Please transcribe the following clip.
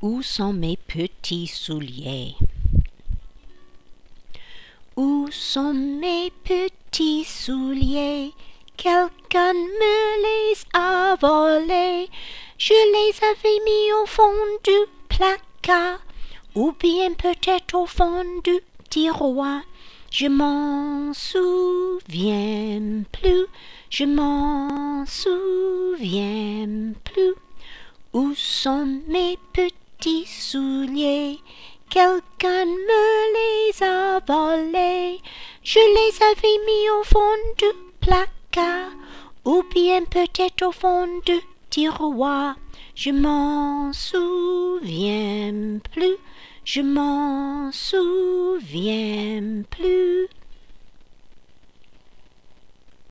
Où sont mes petits souliers? Où sont mes petits souliers? Quelqu'un me les a volés. Je les avais mis au fond du placard, ou bien peut-être au fond du tiroir. Je m'en souviens plus, je m'en souviens plus. Où sont mes petits souliers? Quelqu'un me les a volés. Je les avais mis au fond du placard, ou bien peut-être au fond du tiroir. Je m'en souviens plus, je m'en souviens plus.